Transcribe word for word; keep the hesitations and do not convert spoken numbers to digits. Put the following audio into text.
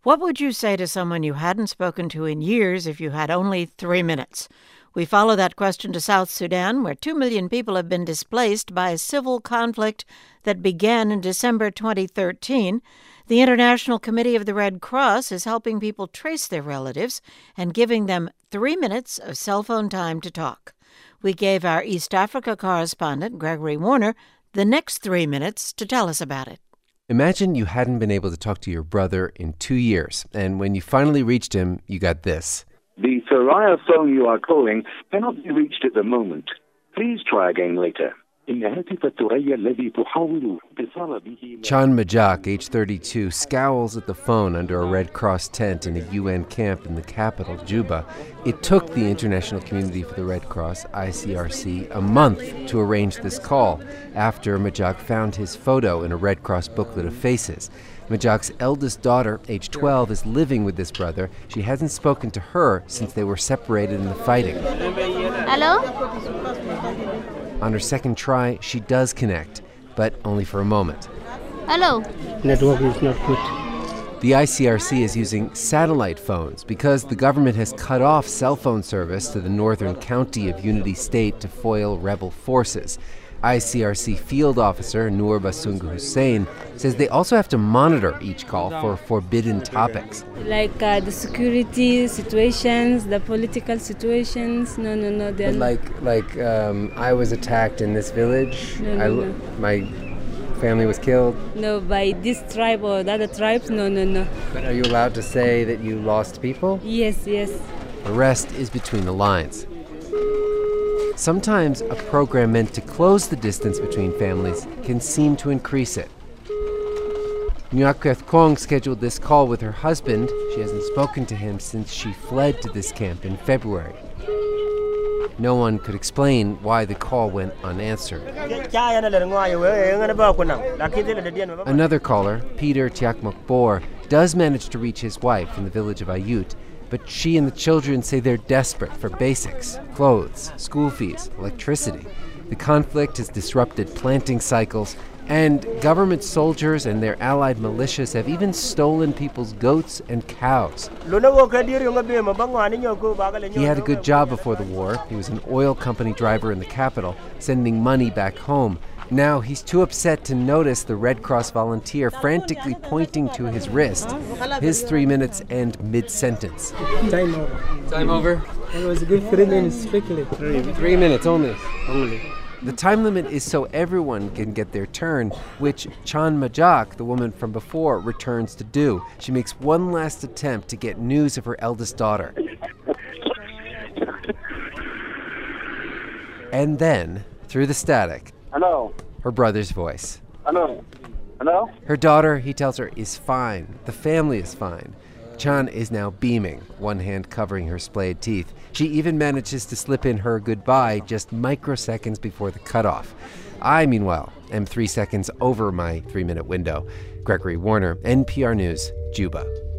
What would you say to someone you hadn't spoken to in years if you had only three minutes? We follow that question to South Sudan, where two million people have been displaced by a civil conflict that began in December twenty thirteen. The International Committee of the Red Cross is helping people trace their relatives and giving them three minutes of cell phone time to talk. We gave our East Africa correspondent, Gregory Warner, the next three minutes to tell us about it. Imagine you hadn't been able to talk to your brother in two years, and when you finally reached him, you got this. The Thuraya phone you are calling cannot be reached at the moment. Please try again later. Chan Majak, age thirty-two, scowls at the phone under a Red Cross tent in a U N camp in the capital, Juba. It took the International Community for the Red Cross, I C R C, a month to arrange this call after Majak found his photo in a Red Cross booklet of faces. Majak's eldest daughter, age twelve, is living with this brother. She hasn't spoken to her since they were separated in the fighting. Hello? On her second try, she does connect, but only for a moment. Hello? Network is not good. The I C R C is using satellite phones because the government has cut off cell phone service to the northern county of Unity State to foil rebel forces. I C R C field officer Noor Basungu Hussein says they also have to monitor each call for forbidden topics. Like uh, the security situations, the political situations. No, no, no. But like, like um, I was attacked in this village. No, no, I, no. My family was killed. No, by this tribe or the other tribes. No, no, no. But are you allowed to say that you lost people? Yes, yes. The rest is between the lines. Sometimes a program meant to close the distance between families can seem to increase it. Nyakweth Kong scheduled this call with her husband. She hasn't spoken to him since she fled to this camp in February. No one could explain why the call went unanswered. Another caller, Peter Tiakmokbor, does manage to reach his wife in the village of Ayut, but she and the children say they're desperate for basics, clothes, school fees, electricity. The conflict has disrupted planting cycles, and government soldiers and their allied militias have even stolen people's goats and cows. He had a good job before the war. He was an oil company driver in the capital, sending money back home. Now he's too upset to notice the Red Cross volunteer frantically pointing to his wrist. His three minutes end mid-sentence. Time over. Time over? It was a good three minutes, quickly. Three, three minutes only. Only. The time limit is so everyone can get their turn, which Chan Majak, the woman from before, returns to do. She makes one last attempt to get news of her eldest daughter. And then, through the static, Hello? her brother's voice. Hello? Hello? Her daughter, he tells her, is fine. The family is fine. Chan is now beaming, one hand covering her splayed teeth. She even manages to slip in her goodbye just microseconds before the cutoff. I, meanwhile, am three seconds over my three-minute window. Gregory Warner, N P R News, Juba.